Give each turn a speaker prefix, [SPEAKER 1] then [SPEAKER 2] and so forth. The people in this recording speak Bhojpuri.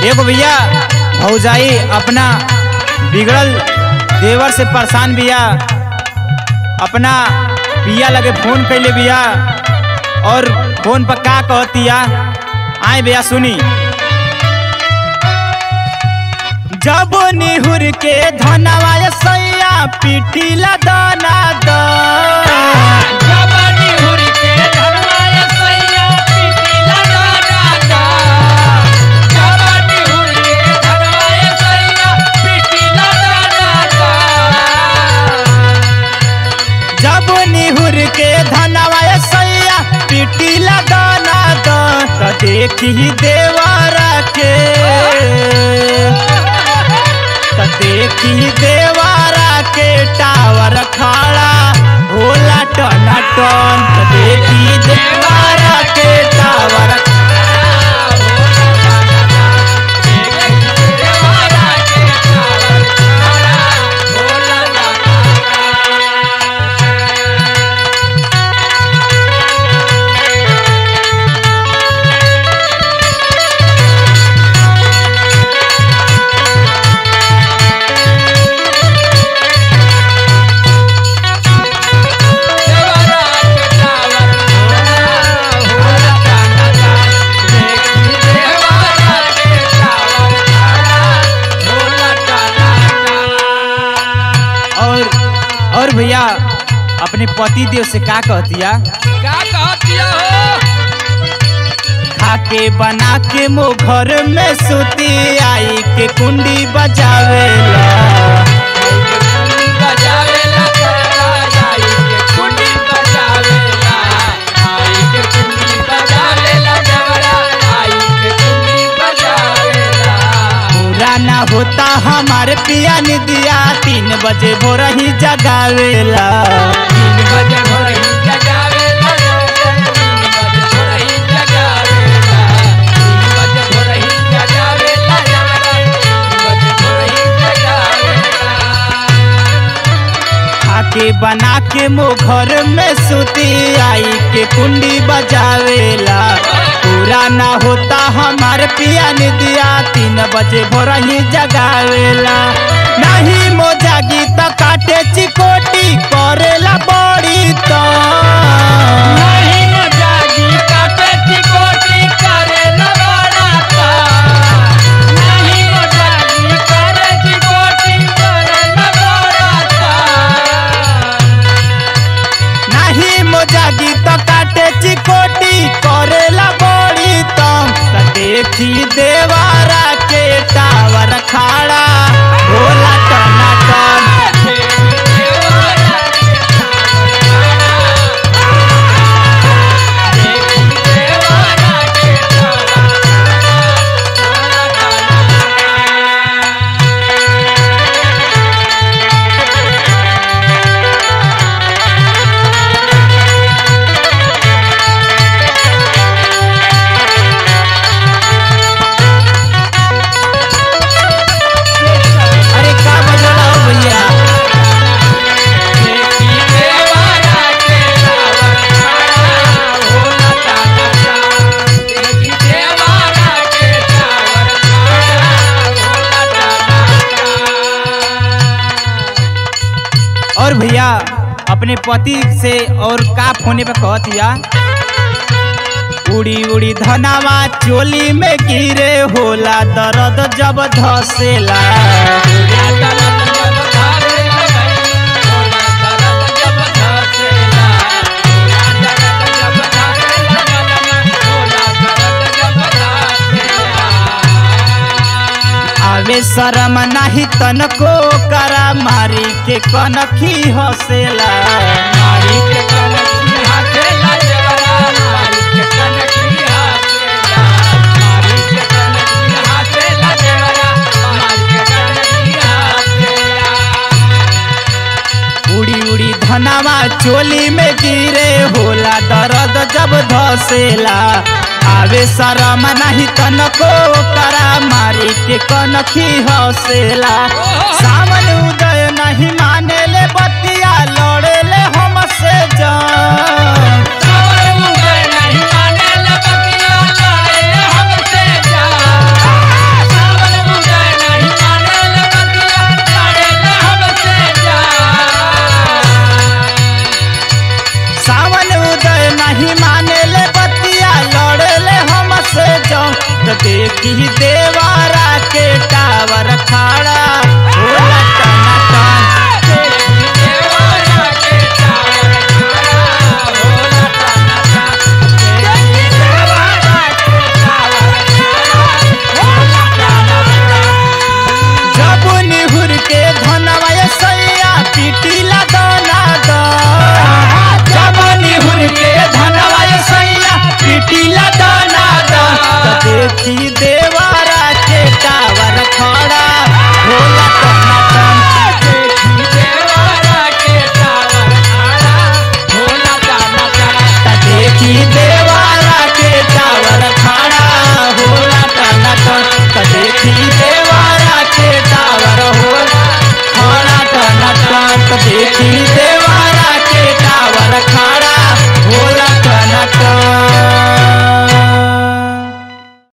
[SPEAKER 1] एगो भैया भौजाई अपना बिगड़ल देवर से परेशान बिया, अपना पिया लगे फोन कैले बिया और फोन पर का कहतिया आए भैया सुनी। जब निहुर के धनवा सैया पिटिला दाना द
[SPEAKER 2] जब निहुर के धनवा सैया पिटिला दाना द जब निहुर के धनवा सैया पिटिला दाना द
[SPEAKER 1] जब निहुर के धनवा सैया पिटिला दाना द त देखी देवरा के देखी देवारा के टावर खड़ा होला टना टन, देखी देवारा के टावर और भैया अपने पति देव से का कहतिया
[SPEAKER 2] हो
[SPEAKER 1] खाके बना के मो घर में सुती आई के कुंडी बजावेला ना होता हमारे पिया निदिया 3 बजे भोर ही जगावेला
[SPEAKER 2] 3 बजे भोर ही जगावेला 3 बजे भोर ही जगावेला 3 बजे भोर ही जगावेला 3 बजे भोर ही जगावेला
[SPEAKER 1] खाके बना के मो घर में सुती आई के कुंडी बजावेला पूरा ना होता हमारे पिया निदिया 3 बजे भोर ही जगावेला नहीं मो जागी त काटे चिकोटी करेला बड़ी तो
[SPEAKER 2] नहीं मो जागी काटे चिकोटी करेला बड़ा तो नहीं मो जागी काटे चिकोटी करेला बड़ा तो
[SPEAKER 1] नहीं मो जागी त काटे चिकोटी करेला बड़ी तो देखी देवारा के टावर खड़ा होला टना टन और भैया अपने पति से और का फोने पे कहतिया उड़ी उड़ी धनावा चोली में गिरे होला दर्द जब धसेला आवे शरम नाही तनको करा मारी के कनखी हसेला
[SPEAKER 2] मारी के कनखी हसेला जवरा मारी के कनखी हसेला मारी के कनखी हसेला जवरा मारी के कनखी हसेला
[SPEAKER 1] उड़ी उड़ी धनावा चोली में गिरे होला दर्द जब धसेला आवे शरम नाही तनको करा मारी के कनखी हसेला सावन उदय नहीं माने ले बतिया लो